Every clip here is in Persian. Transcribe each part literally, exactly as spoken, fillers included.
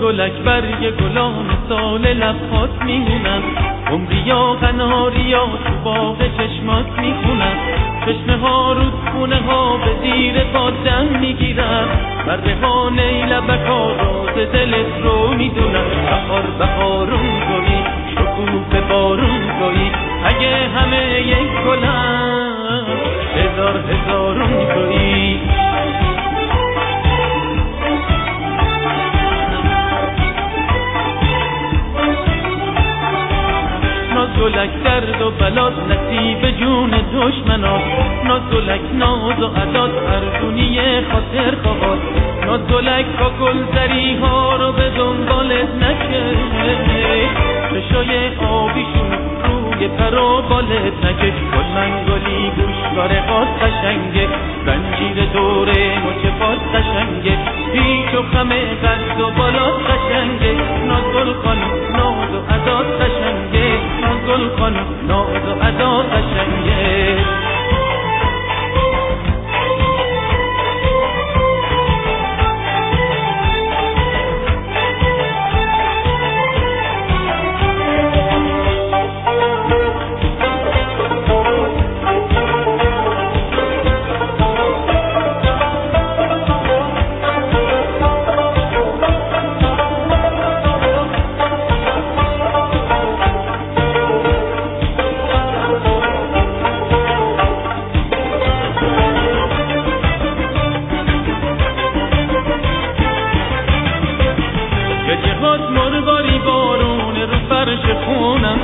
گلک برگ گلان سال لبهات میمونم، عمری یا قناری یا تو باغ چشمات میخونم. چشمه ها رودخونه ها به زیر پا دم میگیرم، بر ریحانه لبک ها راز دلت رو میدونم. بهار بهارون تویی، شکوفه بارون تویی، اگه همه یک گلم هزار هزارون تویی. نازگلک درد و بلاد نصیب جون دشمنات، نازگلک ناز و عداد ارزونی خاطر خواهد. نازگلک با گلزری ها رو به دنبالت نکش، چشای آبیشون روی پر و بالت نکش. گل منگلی گوشواره قاد قشنگه، زنجیر دوره مچفات قشنگه، پیچ و خم قد و بالات قشنگه. نازگل خانم ناز و عداد قشنگه، نازگل خانم ناز و عداد قشنگه. مرواری بارون رو فرش خونم،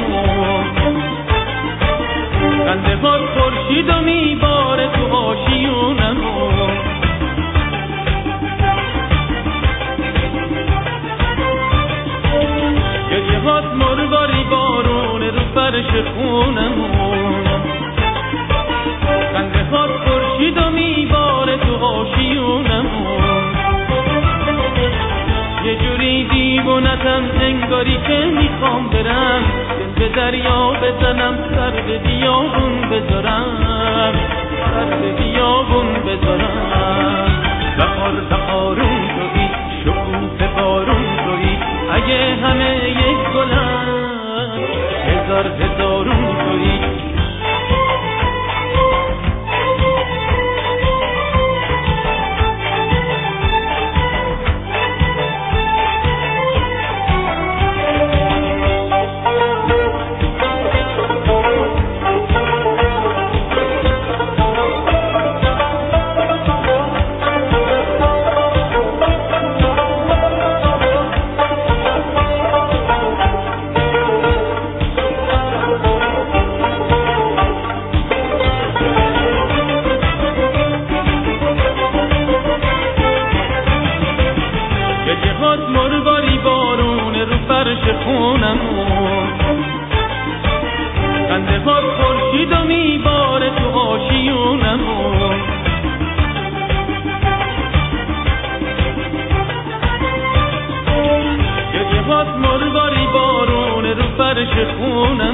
خنده هات خورشید و میباره تو آشیونم. گریه هات مرواری بارون رو فرش خونم، خنده هات خورشید و میباره تو آشیونم. یه جوری دیوونتم انگاری که میخوام برم، دل به دریا بزنم، سر به بیابون بذارم، سر به بیابون بذارم. بهار بهارون تویی، شکوفه بارون تویی، اگه همه یک گلم هزار هزارون تویی. مرواری بارون رو فرش خونم، خنده هات خورشید و میباره تو آشیونم. گریه هات مرواری بارون رو فرش خونم،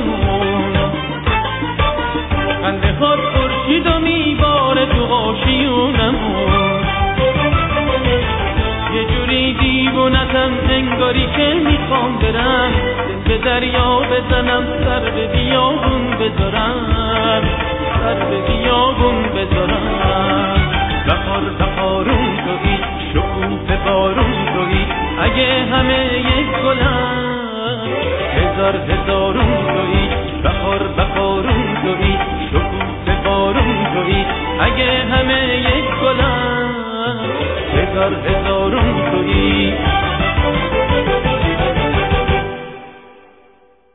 خنده هات خورشید و میباره تو آشیونم. یه جوری دیوونتم انگاری که میخوام برم، دل به دریا بزنم، سر به بیابون بذارم، سر به بیابون بذارم. بهار بهارون تویی، شکوفه بارون تویی، اگه همه یک گلم هزار هزارون تویی. بهار بهارون تویی، شکوفه بارون تویی، اگه همه یک گلم هزار هزارون تویی.